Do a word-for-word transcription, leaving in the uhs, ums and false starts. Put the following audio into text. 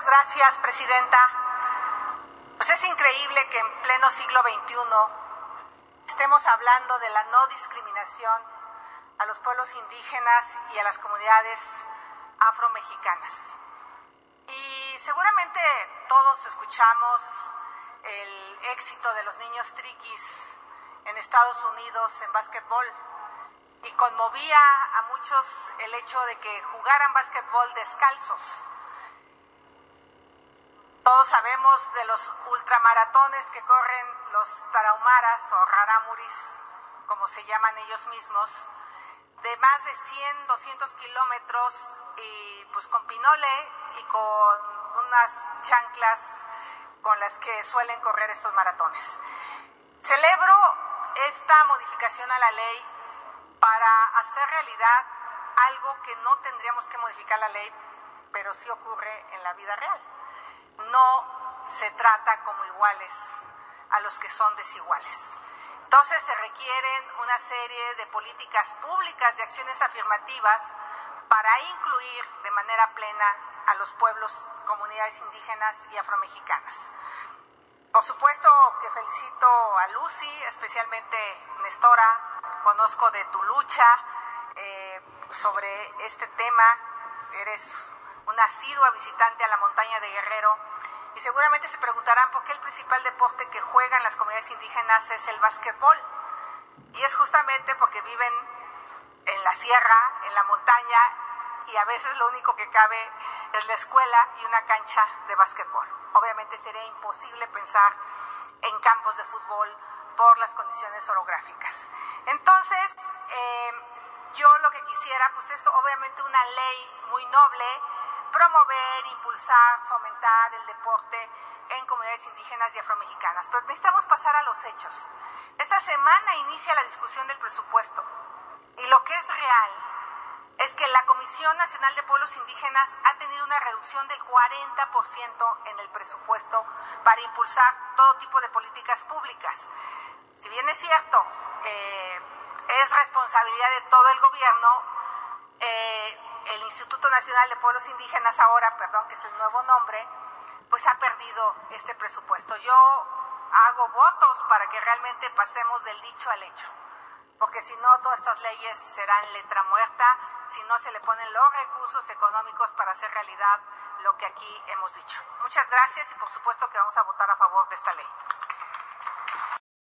gracias, Presidenta. Pues es increíble que en pleno siglo veintiuno estemos hablando de la no discriminación a los pueblos indígenas y a las comunidades afromexicanas. Y seguramente todos escuchamos el éxito de los niños triquis en Estados Unidos en básquetbol, y conmovía a muchos el hecho de que jugaran básquetbol descalzos. Todos sabemos de los ultramaratones que corren los tarahumaras o rarámuris, como se llaman ellos mismos, de más de cien, doscientos kilómetros, y pues con pinole y con unas chanclas con las que suelen correr estos maratones. Celebro esta modificación a la ley para hacer realidad algo que no tendríamos que modificar la ley, pero sí ocurre en la vida real. No se trata como iguales a los que son desiguales. Entonces se requieren una serie de políticas públicas, de acciones afirmativas para incluir de manera plena a los pueblos, comunidades indígenas y afromexicanas. Por supuesto que felicito a Lucy, especialmente Nestora, conozco de tu lucha eh, sobre este tema. Eres una asidua visitante a la montaña de Guerrero y seguramente se preguntarán por qué el principal deporte que juegan las comunidades indígenas es el básquetbol. Y es justamente porque viven en la sierra, en la montaña, y a veces lo único que cabe es la escuela y una cancha de básquetbol. Obviamente sería imposible pensar en campos de fútbol por las condiciones orográficas. Entonces, eh, yo lo que quisiera, pues es obviamente una ley muy noble, promover, impulsar, fomentar el deporte en comunidades indígenas y afromexicanas. Pero necesitamos pasar a los hechos. Esta semana inicia la discusión del presupuesto, y lo que es real es que la Comisión Nacional de Pueblos Indígenas ha tenido una reducción del cuarenta por ciento en el presupuesto para impulsar todo tipo de políticas públicas. Si bien es cierto, eh, es responsabilidad de todo el gobierno, eh, el Instituto Nacional de Pueblos Indígenas ahora, perdón, que es el nuevo nombre, pues ha perdido este presupuesto. Yo hago votos para que realmente pasemos del dicho al hecho, porque si no, todas estas leyes serán letra muerta si no se le ponen los recursos económicos para hacer realidad lo que aquí hemos dicho. Muchas gracias y por supuesto que vamos a votar a favor de esta ley.